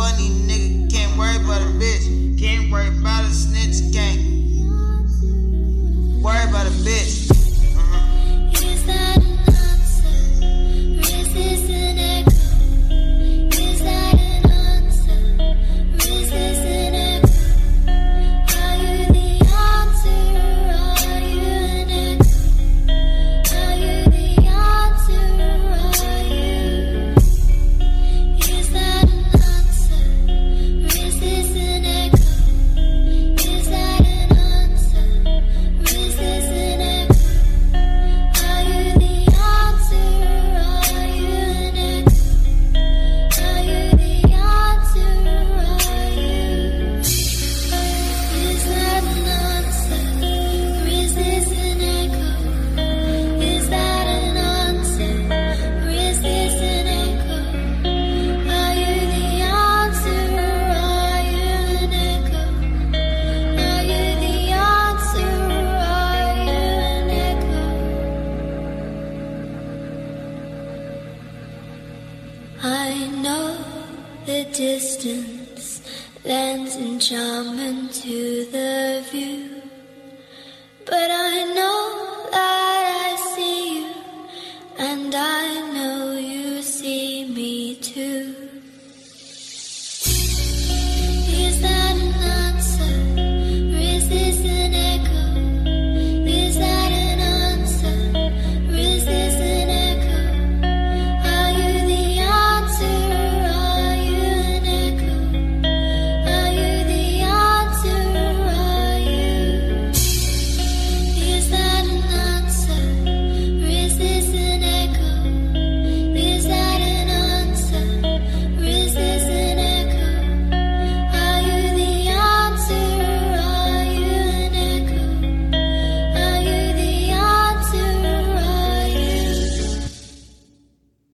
funny nigga, can't worry about a bitch. Can't worry about a snitch, can't worry about a bitch. Is that an answer? Or is this an echo? Is that an answer? Or is this an echo? Are you the answer? Or are you an echo? Are you the answer? Or are you? Is that an answer? Or is this an echo? Is that an answer? Or is this an echo? Are you the answer? Are you an echo? Are you the answer? Are you? Is that an answer? Or is this an echo? Is that an answer? Or is this an echo? Are you the answer? Are you an echo? Are you the answer? Are you an echo? I know the distance lends enchantment to the view, but I know that I see you, and I know